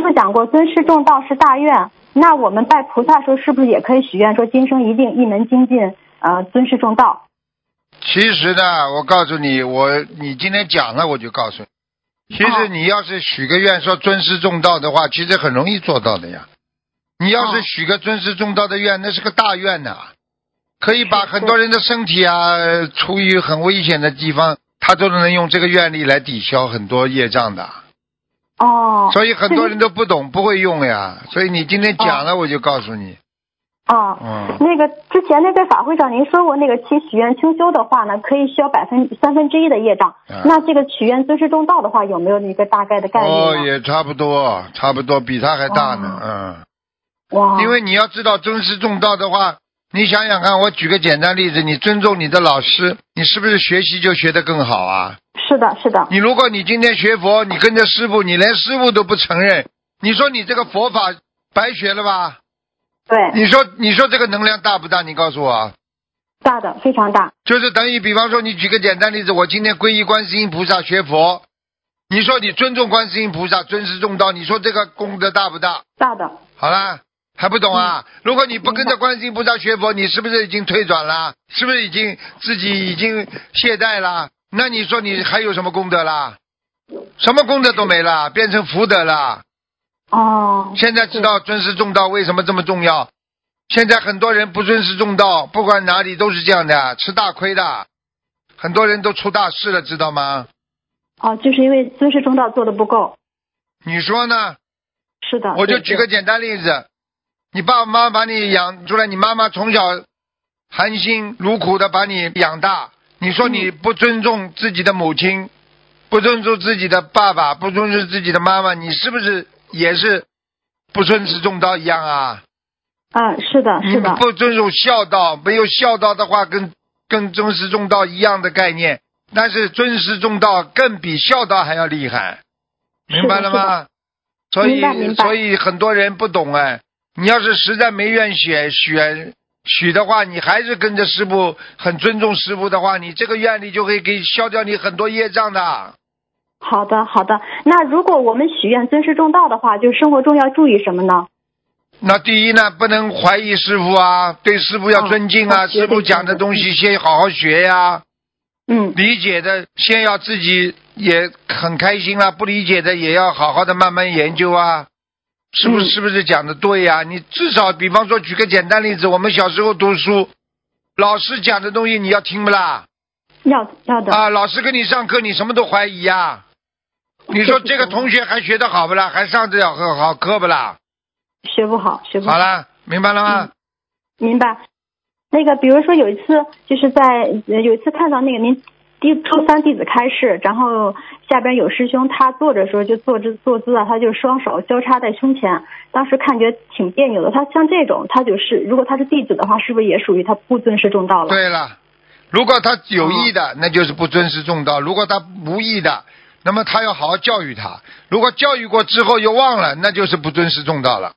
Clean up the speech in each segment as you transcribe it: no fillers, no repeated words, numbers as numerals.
师父讲过尊师重道是大愿，那我们拜菩萨的时候是不是也可以许愿说今生一定一门精进，尊师重道？ 其实呢，我告诉你，你今天讲了，我就告诉你，其实你要是许个愿说尊师重道的话，其实很容易做到的呀。你要是许个尊师重道的愿，那是个大愿呐，可以把很多人的身体啊，处于很危险的地方，他都能用这个愿力来抵消很多业障的。所以很多人都不懂，不会用呀。所以你今天讲了，我就告诉你。 那个之前那个法会上您说过，那个其许愿清修的话呢，可以消1/3的业障。那这个许愿尊师重道的话，有没有一个大概的概率呢？ 也差不多，比他还大呢。因为你要知道尊师重道的话，你想想看，我举个简单例子，你尊重你的老师，你是不是学习就学得更好啊？ 是的，是的。 如果你今天学佛，你跟着师父，你连师父都不承认，你说你这个佛法白学了吧？ 对。 你说这个能量大不大？你告诉我。 大的，非常大。 就是等于比方说，你举个简单例子，我今天皈依观世音菩萨学佛，你说你尊重观世音菩萨，尊师重道，你说这个功德大不大？ 大的。 好了。还不懂啊？如果你不跟着观世音菩萨学佛，你是不是已经退转了？是不是自己已经懈怠了？那你说你还有什么功德啦？什么功德都没了，变成福德了。现在知道尊师重道为什么这么重要？现在很多人不尊师重道，不管哪里都是这样的，吃大亏的。很多人都出大事了，知道吗？ 就是因为尊师重道做的不够。 你说呢？ 是的。 我就举个简单例子。你爸爸妈妈把你养出来，你妈妈从小含辛茹苦的把你养大，你说你不尊重自己的母亲，不尊重自己的爸爸，不尊重自己的妈妈，你是不是也是不尊师重道一样啊？ 是的，是的。 你不尊重孝道，没有孝道的话跟尊师重道一样的概念，但是尊师重道更比孝道还要厉害，明白了吗？所以很多人不懂你要是实在没愿许的话，你还是跟着师父，很尊重师父的话，你这个愿力就会给消掉你很多业障的。 好的，好的。那如果我们许愿尊师重道的话，就生活中要注意什么呢？ 那第一呢，不能怀疑师父啊，对师父要尊敬啊，师父讲的东西先好好学呀。理解的先要自己也很开心啊，不理解的也要好好的慢慢研究啊。是不是讲的对呀？你至少比方说举个简单例子，我们小时候读书，老师讲的东西你要听不啦？ 要的。 老师跟你上课你什么都怀疑呀？你说这个同学还学得好不啦？还上得了好课不啦？ 学不好。 好了，明白了吗？ 明白。那个比如说有一次看到那个您初三弟子开示，然后下边有师兄他坐着的时候就坐姿啊，他就双手交叉在胸前，当时看觉挺别扭的。他像这种，他就是如果他是弟子的话，是不是也属于他不尊师重道了？ 对了，如果他有意的，那就是不尊师重道；如果他无意的，那么他要好好教育他。如果教育过之后又忘了，那就是不尊师重道了。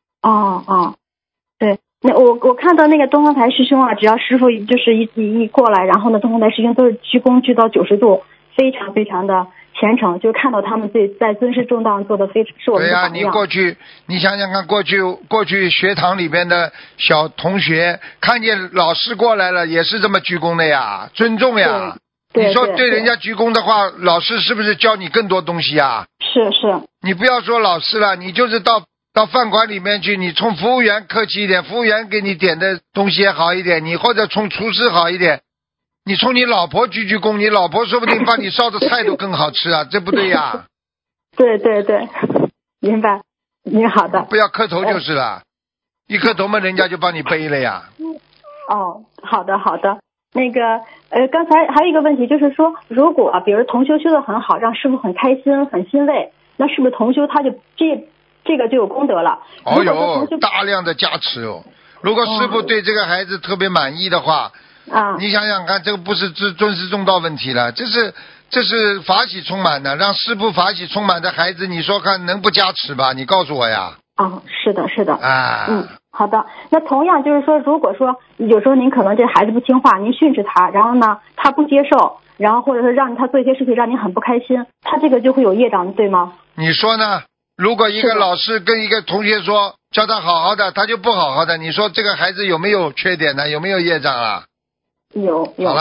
对。那我看到那个东方台师兄啊，只要师父就是一过来，然后呢，东方台师兄都是鞠躬鞠到90度，非常非常的虔诚，就看到他们在尊师重道上做的是我们的榜样。 对呀，你想想看，过去学堂里边的小同学看见老师过来了，也是这么鞠躬的呀，尊重呀。你说对人家鞠躬的话，老师是不是教你更多东西啊？ 是。 你不要说老师了，你就是到饭馆里面去，你冲服务员客气一点，服务员给你点的东西也好一点，你或者冲厨师好一点，你冲你老婆鞠躬，你老婆说不定帮你烧的菜都更好吃啊，这不对呀？ 对，明白。你好的。 不要磕头就是了，一磕头嘛，人家就帮你背了呀。 好的。那个刚才还有一个问题，就是说，如果比如同修修得很好，让师父很开心很欣慰，那是不是同修他就这个就有功德了？ 大量的加持哦。如果师父对这个孩子特别满意的话，你想想看，这个不是尊师重道问题了，这是法喜充满的，让师父法喜充满的孩子，你说看能不加持吧？你告诉我呀。 是的。好的。那同样就是说，如果说有时候您可能这孩子不听话，您训斥他，然后呢他不接受，然后或者是让他做一些事情让您很不开心，他这个就会有业障，对吗？ 你说呢？ 如果一个是的老师跟一个同学说叫他好好的，他就不好好的，你说这个孩子有没有缺点呢？有没有业障啊？ 有。 好了